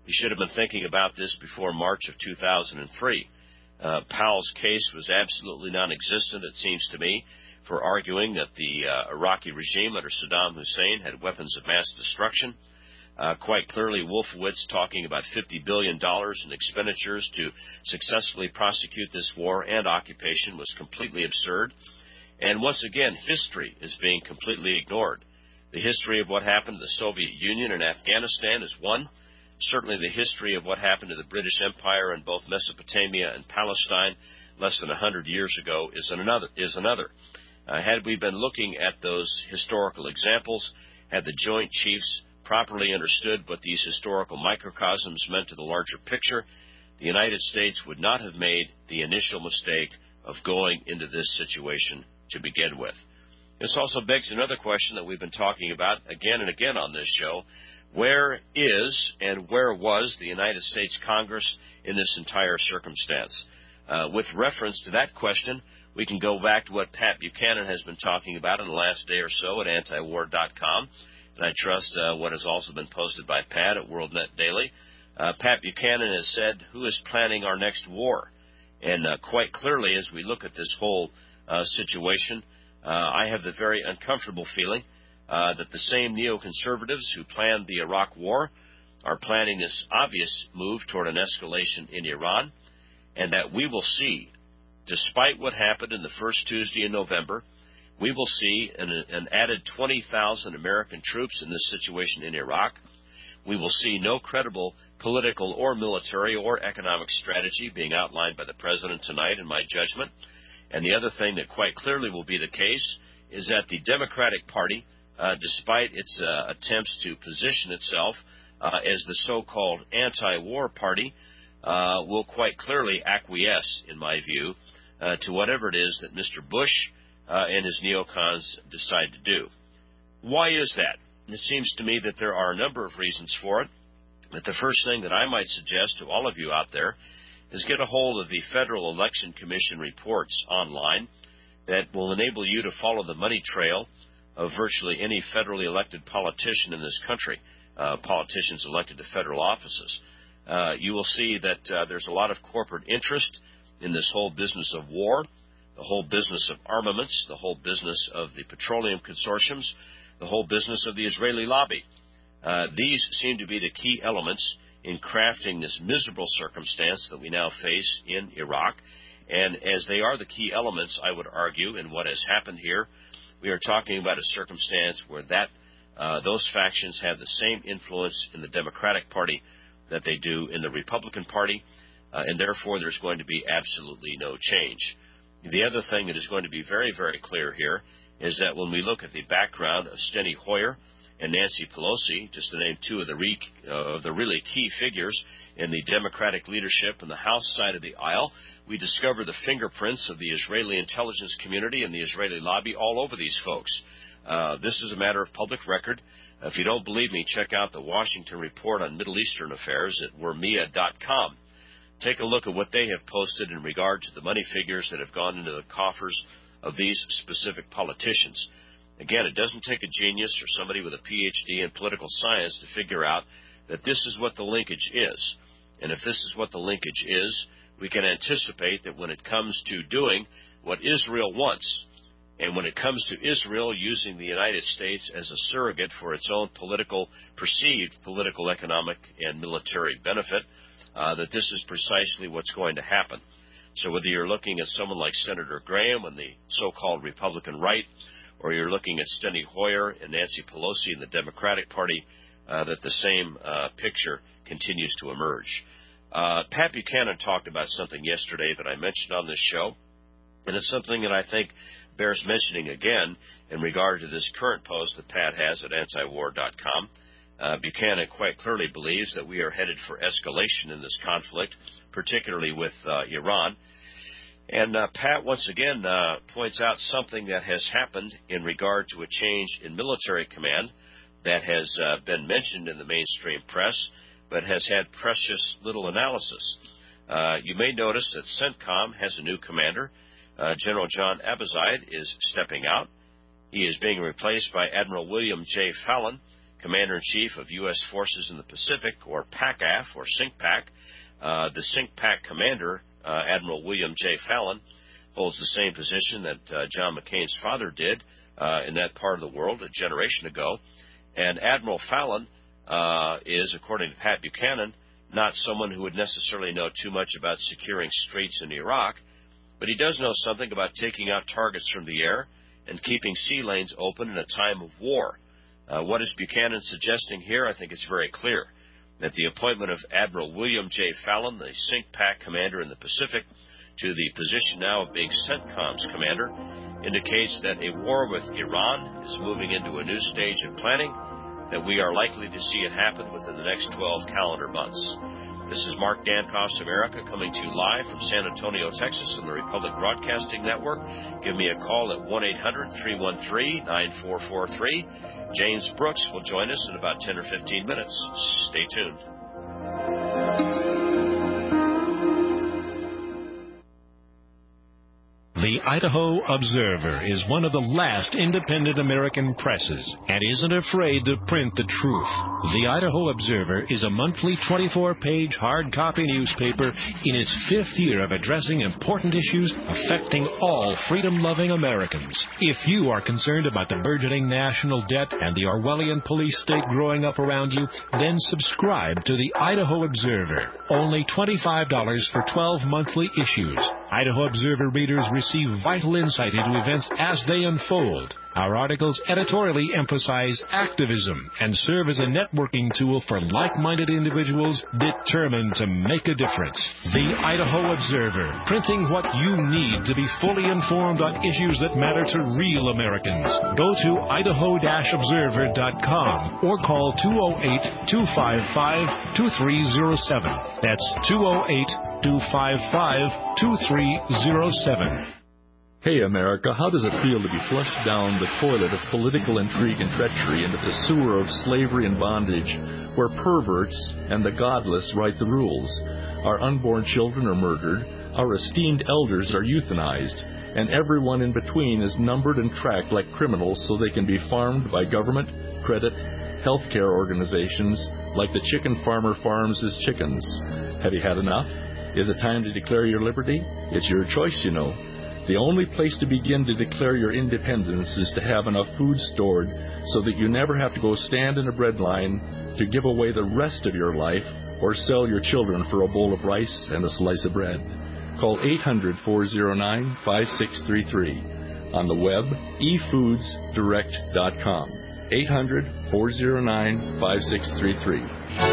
He should have been thinking about this before March of two thousand three. Uh, Powell's case was absolutely non-existent, it seems to me, for arguing that the uh, Iraqi regime under Saddam Hussein had weapons of mass destruction. Uh, quite clearly, Wolfowitz talking about fifty billion dollars in expenditures to successfully prosecute this war and occupation was completely absurd. And once again, history is being completely ignored. The history of what happened to the Soviet Union and Afghanistan is one. Certainly the history of what happened to the British Empire in both Mesopotamia and Palestine less than one hundred years ago is another. Is another. Uh, had we been looking at those historical examples, had the Joint Chiefs properly understood what these historical microcosms meant to the larger picture, the United States would not have made the initial mistake of going into this situation to begin with. This also begs another question that we've been talking about again and again on this show. Where is and where was the United States Congress in this entire circumstance? Uh, with reference to that question, we can go back to what Pat Buchanan has been talking about in the last day or so at anti war dot com. And I trust uh, what has also been posted by Pat at WorldNet Daily. Uh, Pat Buchanan has said, who is planning our next war? And uh, quite clearly, as we look at this whole uh, situation, uh, I have the very uncomfortable feeling uh, that the same neoconservatives who planned the Iraq war are planning this obvious move toward an escalation in Iran, and that we will see, despite what happened in the first Tuesday in November, we will see an, an added twenty thousand American troops in this situation in Iraq. We will see no credible political or military or economic strategy being outlined by the President tonight, in my judgment. And the other thing that quite clearly will be the case is that the Democratic Party, uh, despite its uh, attempts to position itself uh, as the so-called anti-war party, uh, will quite clearly acquiesce, in my view, uh, to whatever it is that Mister Bush Uh, and his neocons decide to do. Why is that? It seems to me that there are a number of reasons for it. But the first thing that I might suggest to all of you out there is get a hold of the Federal Election Commission reports online that will enable you to follow the money trail of virtually any federally elected politician in this country, uh, politicians elected to federal offices. Uh, you will see that uh, there's a lot of corporate interest in this whole business of war, the whole business of armaments, the whole business of the petroleum consortiums, the whole business of the Israeli lobby. Uh, these seem to be the key elements in crafting this miserable circumstance that we now face in Iraq. And as they are the key elements, I would argue, in what has happened here, we are talking about a circumstance where that uh, those factions have the same influence in the Democratic Party that they do in the Republican Party, uh, and therefore there's going to be absolutely no change. The other thing that is going to be very, very clear here is that when we look at the background of Steny Hoyer and Nancy Pelosi, just to name two of the, re, uh, the really key figures in the Democratic leadership in the House side of the aisle, we discover the fingerprints of the Israeli intelligence community and the Israeli lobby all over these folks. Uh, this is a matter of public record. Uh, if you don't believe me, check out the Washington Report on Middle Eastern Affairs at wermia dot com. Take a look at what they have posted in regard to the money figures that have gone into the coffers of these specific politicians. Again, it doesn't take a genius or somebody with a P H D in political science to figure out that this is what the linkage is. And if this is what the linkage is, we can anticipate that when it comes to doing what Israel wants, and when it comes to Israel using the United States as a surrogate for its own political, perceived political, economic, and military benefit, Uh, that this is precisely what's going to happen. So whether you're looking at someone like Senator Graham and the so-called Republican right, or you're looking at Steny Hoyer and Nancy Pelosi in the Democratic Party, uh, that the same uh, picture continues to emerge. Uh, Pat Buchanan talked about something yesterday that I mentioned on this show, and it's something that I think bears mentioning again in regard to this current post that Pat has at anti war dot com. Uh, Buchanan quite clearly believes that we are headed for escalation in this conflict, particularly with uh, Iran. And uh, Pat once again uh, points out something that has happened in regard to a change in military command that has uh, been mentioned in the mainstream press, but has had precious little analysis. Uh, you may notice that CENTCOM has a new commander. Uh, General John Abizaid is stepping out. He is being replaced by Admiral William J. Fallon, Commander-in-Chief of U S Forces in the Pacific, or PACAF, or CINCPAC. Uh, the CINCPAC commander, uh, Admiral William J. Fallon, holds the same position that uh, John McCain's father did uh, in that part of the world a generation ago. And Admiral Fallon uh, is, according to Pat Buchanan, not someone who would necessarily know too much about securing straits in Iraq, but he does know something about taking out targets from the air and keeping sea lanes open in a time of war. Uh, what is Buchanan suggesting here? I think it's very clear that the appointment of Admiral William J. Fallon, the CINCPAC commander in the Pacific, to the position now of being CENTCOM's commander, indicates that a war with Iran is moving into a new stage of planning, that we are likely to see it happen within the next twelve calendar months. This is Mark Dankoff's America, coming to you live from San Antonio, Texas, on the Republic Broadcasting Network. Give me a call at one eight hundred, three one three, nine four four three. James Brooks will join us in about ten or fifteen minutes. Stay tuned. The Idaho Observer is one of the last independent American presses and isn't afraid to print the truth. The Idaho Observer is a monthly twenty-four page hard copy newspaper in its fifth year of addressing important issues affecting all freedom-loving Americans. If you are concerned about the burgeoning national debt and the Orwellian police state growing up around you, then subscribe to the Idaho Observer. Only twenty-five dollars for twelve monthly issues. Idaho Observer readers receive vital insight into events as they unfold. Our articles editorially emphasize activism and serve as a networking tool for like-minded individuals determined to make a difference. The Idaho Observer, printing what you need to be fully informed on issues that matter to real Americans. Go to idaho dash observer dot com or call two oh eight, two five five, two three oh seven. That's two oh eight, two five five, two three oh seven. Hey, America, how does it feel to be flushed down the toilet of political intrigue and treachery into the sewer of slavery and bondage, where perverts and the godless write the rules? Our unborn children are murdered, our esteemed elders are euthanized, and everyone in between is numbered and tracked like criminals so they can be farmed by government, credit, healthcare organizations, like the chicken farmer farms his chickens. Have you had enough? Is it time to declare your liberty? It's your choice, you know. The only place to begin to declare your independence is to have enough food stored so that you never have to go stand in a bread line to give away the rest of your life or sell your children for a bowl of rice and a slice of bread. Call eight hundred, four oh nine, five six three three. On the web, e foods direct dot com. eight hundred, four oh nine, five six three three.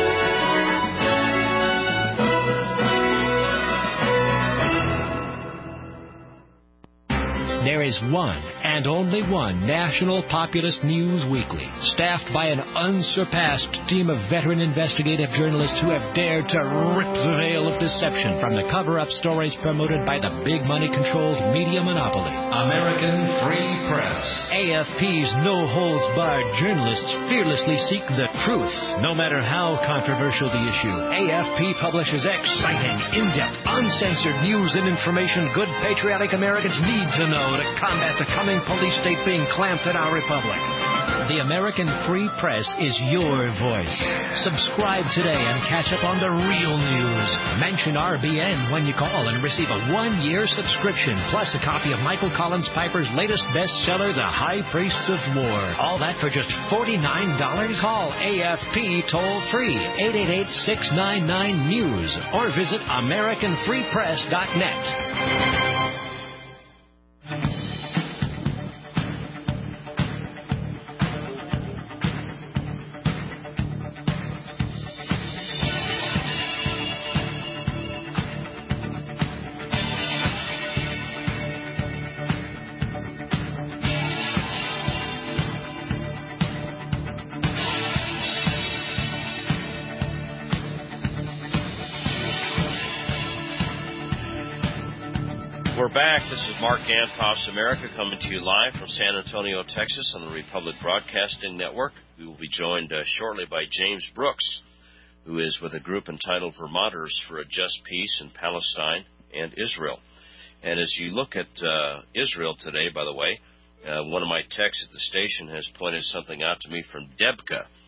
There is one and only one national populist news weekly, staffed by an unsurpassed team of veteran investigative journalists who have dared to rip the veil of deception from the cover-up stories promoted by the big money-controlled media monopoly. American Free Press. A F P's no-holds-barred journalists fearlessly seek the truth, no matter how controversial the issue. A F P publishes exciting, in-depth, uncensored news and information good patriotic Americans need to know to combat the coming police state being clamped in our republic. The American Free Press is your voice. Subscribe today and catch up on the real news. Mention R B N when you call and receive a one-year subscription, plus a copy of Michael Collins Piper's latest bestseller, The High Priests of War. All that for just forty-nine dollars. Call A F P toll-free, eight eight eight, six nine nine, news, or visit american free press dot net. We're back. This is Mark Dankoff's America, coming to you live from San Antonio, Texas, on the Republic Broadcasting Network. We will be joined uh, shortly by James Brooks, who is with a group entitled Vermonters for a Just Peace in Palestine and Israel. And as you look at uh, Israel today, by the way, uh, one of my techs at the station has pointed something out to me from Debka.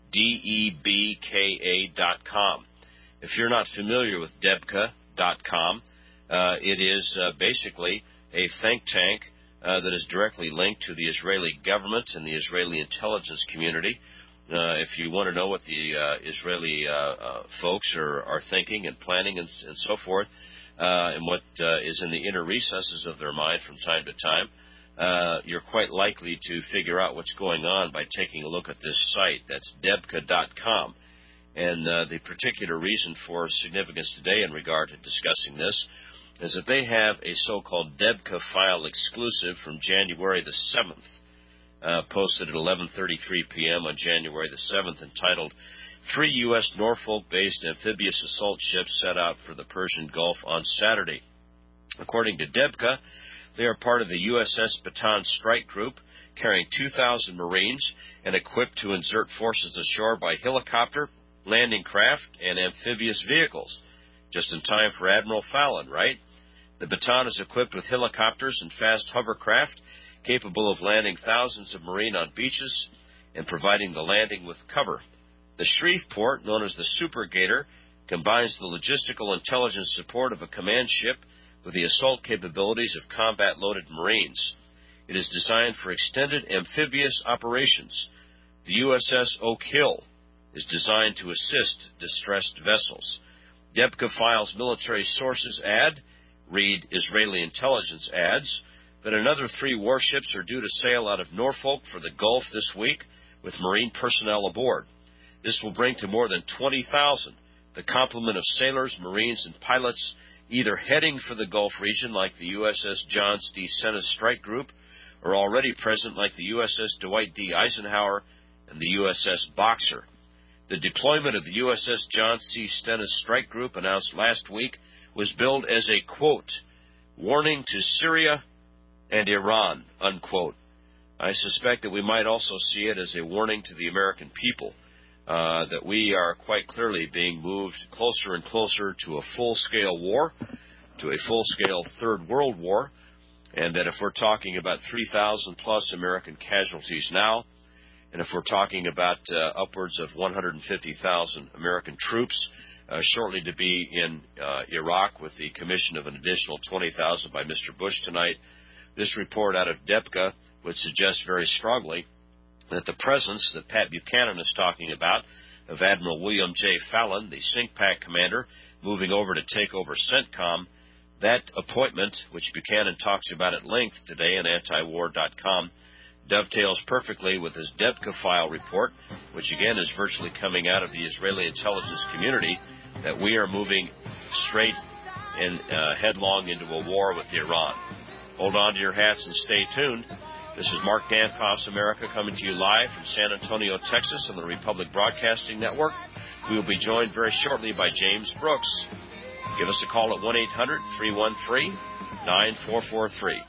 D E B K A dot com. If you're not familiar with Debka dot com, uh, it is uh, basically a think tank uh, that is directly linked to the Israeli government and the Israeli intelligence community. Uh, if you want to know what the uh, Israeli uh, uh, folks are, are thinking and planning and, and so forth, uh, and what uh, is in the inner recesses of their mind from time to time, uh, you're quite likely to figure out what's going on by taking a look at this site. That's Debka dot com. And uh, the particular reason for significance today in regard to discussing this is that they have a so-called Debka file exclusive from January the seventh, uh, posted at eleven thirty-three p.m. on January the seventh, entitled Three U S Norfolk-based amphibious assault ships set out for the Persian Gulf on Saturday. According to Debka, they are part of the U S S Bataan Strike Group, carrying two thousand Marines and equipped to insert forces ashore by helicopter, landing craft, and amphibious vehicles. Just in time for Admiral Fallon, right? The Bataan is equipped with helicopters and fast hovercraft capable of landing thousands of Marine on beaches and providing the landing with cover. The Shreveport, known as the Super Gator, combines the logistical intelligence support of a command ship with the assault capabilities of combat-loaded Marines. It is designed for extended amphibious operations. The U S S Oak Hill is designed to assist distressed vessels. Debka Files military sources add, read Israeli intelligence adds, that another three warships are due to sail out of Norfolk for the Gulf this week with Marine personnel aboard. This will bring to more than twenty thousand the complement of sailors, Marines, and pilots either heading for the Gulf region like the U S S John D. Stennis Strike Group or already present like the U S S Dwight D. Eisenhower and the U S S Boxer. The deployment of the U S S John C. Stennis Strike Group announced last week was billed as a, quote, warning to Syria and Iran, unquote. I suspect that we might also see it as a warning to the American people uh, that we are quite clearly being moved closer and closer to a full-scale war, to a full-scale Third World War, and that if we're talking about three thousand plus American casualties now, and if we're talking about uh, upwards of one hundred fifty thousand American troops uh, shortly to be in uh, Iraq with the commission of an additional twenty thousand by Mister Bush tonight, this report out of Debka would suggest very strongly that the presence that Pat Buchanan is talking about of Admiral William J. Fallon, the SINCPAC commander, moving over to take over CENTCOM, that appointment, which Buchanan talks about at length today on antiwar dot com, dovetails perfectly with his Debka file report, which again is virtually coming out of the Israeli intelligence community, that we are moving straight and uh, headlong into a war with Iran. Hold on to your hats and stay tuned. This is Mark Dankoff's America coming to you live from San Antonio, Texas on the Republic Broadcasting Network. We will be joined very shortly by James Brooks. Give us a call at one eight hundred, three one three, nine four four three.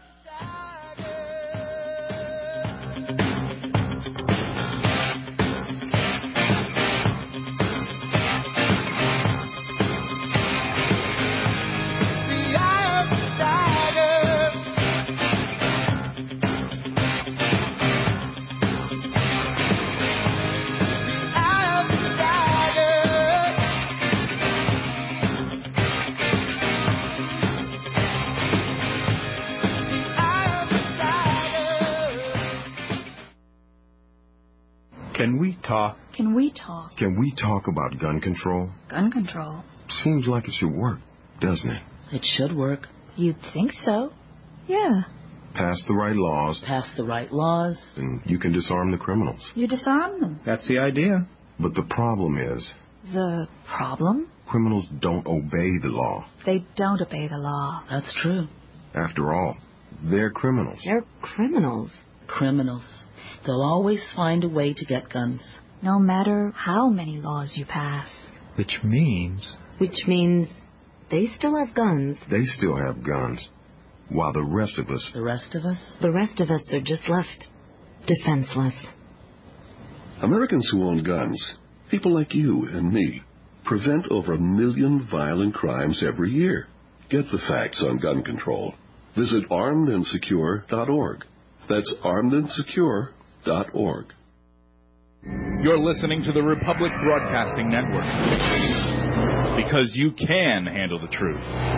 Can we talk? Can we talk? Can we talk about gun control? Gun control? Seems like it should work, doesn't it? It should work. You'd think so. Yeah. Pass the right laws. Pass the right laws. And you can disarm the criminals. You disarm them. That's the idea. But the problem is... The problem? Criminals don't obey the law. They don't obey the law. That's true. After all, they're criminals. They're criminals. Criminals. They'll always find a way to get guns. No matter how many laws you pass. Which means... Which means they still have guns. They still have guns. While the rest of us... The rest of us? The rest of us are just left defenseless. Americans who own guns, people like you and me, prevent over a million violent crimes every year. Get the facts on gun control. Visit armed and secure dot org. That's armed and secure dot org. You're listening to the Republic Broadcasting Network. Because you can handle the truth.